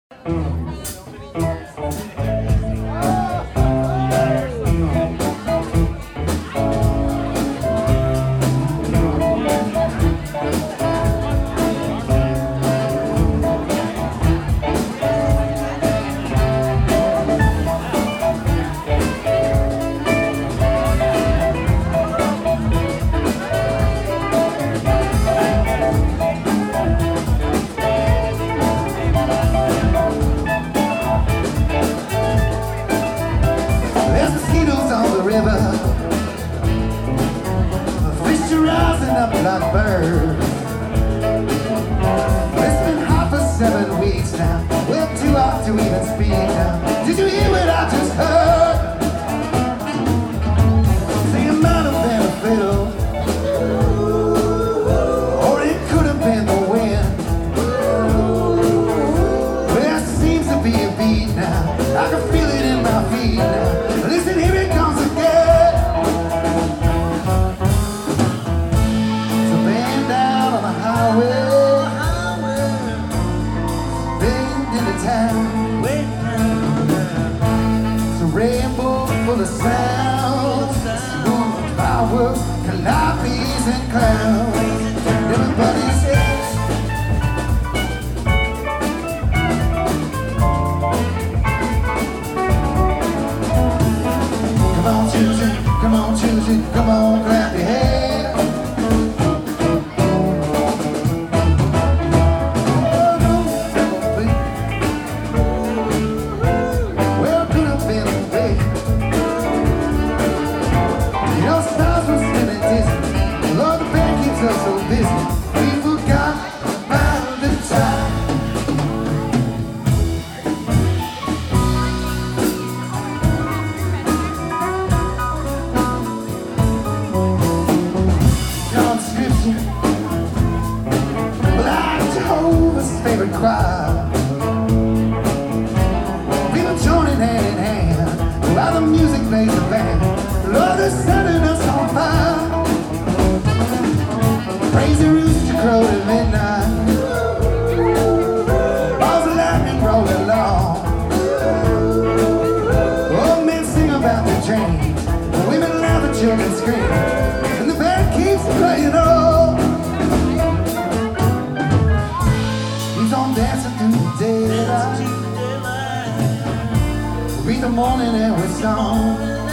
There's mosquitoes on the river, fish are rising up like birds. It's been hot for 7 weeks now, we're too hot to even speak now. Did you hear what I just heard? Say it might have been a fiddle, or it could have been the wind. There seems to be a beat now, I can feel it in my feet now. Listen, here it comes again. It's a band down on the highway, band in the town. It's a rainbow full of sound, smooth power, calliopes and clowns. Everybody says, come on, children, come on, children, come on, clap your hands. Well, could have been a way. You know, stars were spinning dizzy. Lord, the band keeps us so busy. We forgot about the time. Conscription, like Jehovah's favorite choir. People joining hand in hand while the music plays the band. Lord, they're setting us on fire. Praise the rooster crow at midnight. Balls of lightning roll along. Old men sing about their dreams, women laugh and children scream, and the band keeps playing on. Keeps on dancing through the daylight. Read the morning and we're song.